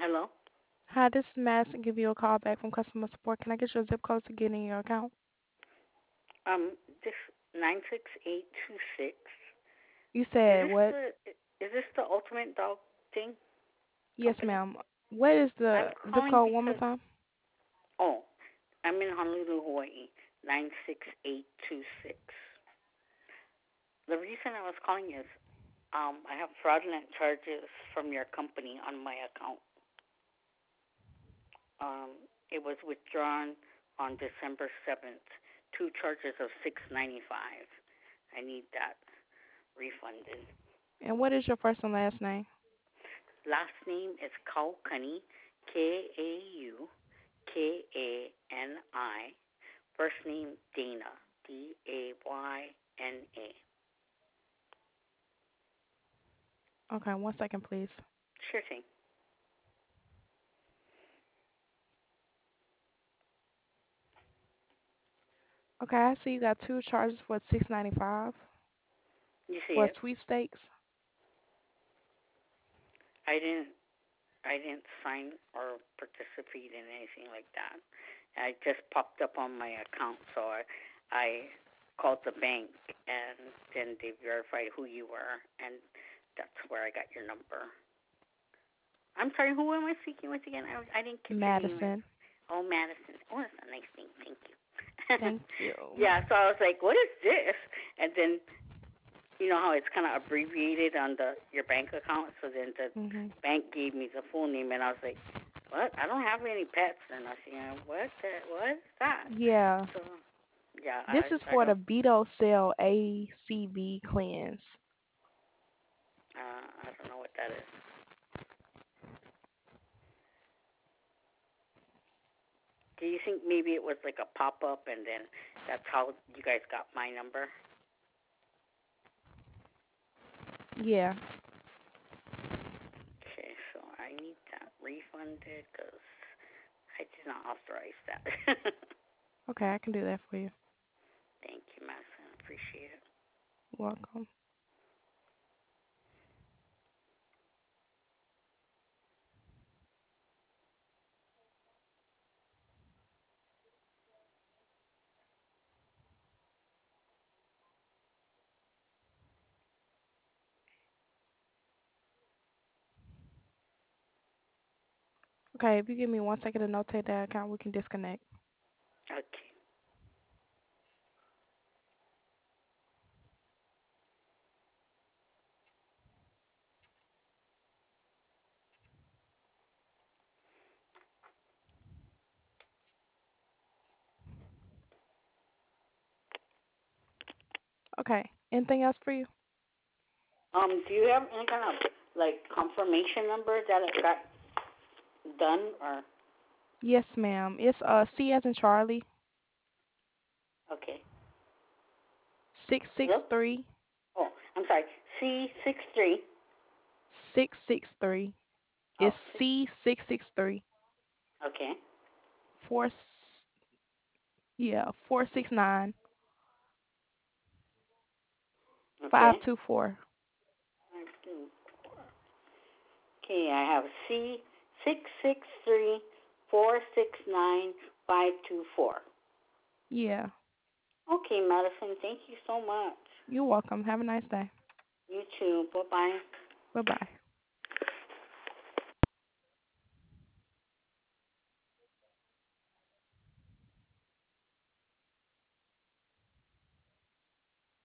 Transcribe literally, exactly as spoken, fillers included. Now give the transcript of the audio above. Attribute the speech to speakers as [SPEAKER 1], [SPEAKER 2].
[SPEAKER 1] Hello.
[SPEAKER 2] Hi, this is Madison. Give you a call back from customer support. Can I get your zip code to get in your account?
[SPEAKER 1] Um, this nine six eight two six.
[SPEAKER 2] You
[SPEAKER 1] Is
[SPEAKER 2] said
[SPEAKER 1] this
[SPEAKER 2] what?
[SPEAKER 1] the is this the ultimate dog thing
[SPEAKER 2] Yes,
[SPEAKER 1] company?
[SPEAKER 2] ma'am. What is
[SPEAKER 1] I'm
[SPEAKER 2] the zip
[SPEAKER 1] calling
[SPEAKER 2] code one more
[SPEAKER 1] because
[SPEAKER 2] time?
[SPEAKER 1] oh, I'm in Honolulu, Hawaii. Nine six eight two six. The reason I was calling is um I have fraudulent charges from your company on my account. Um, it was withdrawn on December seventh. Two charges of six ninety five. I need that refunded.
[SPEAKER 2] And what is your first and last name?
[SPEAKER 1] Last name is Kaukani, K A U K A N I. First name Dana, D A Y N A.
[SPEAKER 2] Okay, one second, please.
[SPEAKER 1] Sure thing.
[SPEAKER 2] Okay, I see you got two charges for six ninety five
[SPEAKER 1] You see
[SPEAKER 2] for
[SPEAKER 1] it?
[SPEAKER 2] sweepstakes.
[SPEAKER 1] I didn't. I didn't sign or participate in anything like that. It just popped up on my account, so I, I called the bank, and then they verified who you were, and that's where I got your number. I'm sorry, who am I speaking with again? I, I didn't catch your name.
[SPEAKER 2] Madison.
[SPEAKER 1] Oh, Madison. Oh, that's a nice name. Thank you.
[SPEAKER 2] Thank you.
[SPEAKER 1] Yeah, so I was like, what is this? And then, you know how it's kind of abbreviated on the your bank account? So then the
[SPEAKER 2] Mhm.
[SPEAKER 1] bank gave me the full name, and I was like, what? I don't have any pets or nothing. Uh, What? The, what is that?
[SPEAKER 2] Yeah.
[SPEAKER 1] So, yeah,
[SPEAKER 2] This
[SPEAKER 1] I,
[SPEAKER 2] is
[SPEAKER 1] I
[SPEAKER 2] for the
[SPEAKER 1] don't,
[SPEAKER 2] Beto Cell A C V cleanse.
[SPEAKER 1] uh, I don't know what that is. Do you think maybe it was like a pop up, and then that's how you guys got my number?
[SPEAKER 2] Yeah.
[SPEAKER 1] Okay, so I need that refunded because I did not authorize that.
[SPEAKER 2] Okay, I can do that for you.
[SPEAKER 1] Thank you, Madison. Appreciate it.
[SPEAKER 2] Welcome. Okay, if you give me one second to notate that account, we can disconnect.
[SPEAKER 1] Okay.
[SPEAKER 2] Okay. Anything else for you?
[SPEAKER 1] Um, do you have any kind of like confirmation number that it got done or
[SPEAKER 2] Yes, ma'am. It's uh C as in Charlie,
[SPEAKER 1] okay?
[SPEAKER 2] six
[SPEAKER 1] Hello?
[SPEAKER 2] six three,
[SPEAKER 1] Oh, I'm sorry. C six three.
[SPEAKER 2] six six three.
[SPEAKER 1] Oh,
[SPEAKER 2] It's
[SPEAKER 1] six.
[SPEAKER 2] C six six three,
[SPEAKER 1] Okay.
[SPEAKER 2] four, s- yeah, four six nine,
[SPEAKER 1] Okay.
[SPEAKER 2] five two four.
[SPEAKER 1] Okay, I have C six six three four six nine five two four.
[SPEAKER 2] Yeah.
[SPEAKER 1] Okay, Madison. Thank you so much.
[SPEAKER 2] You're welcome. Have a nice day.
[SPEAKER 1] You too. Bye bye.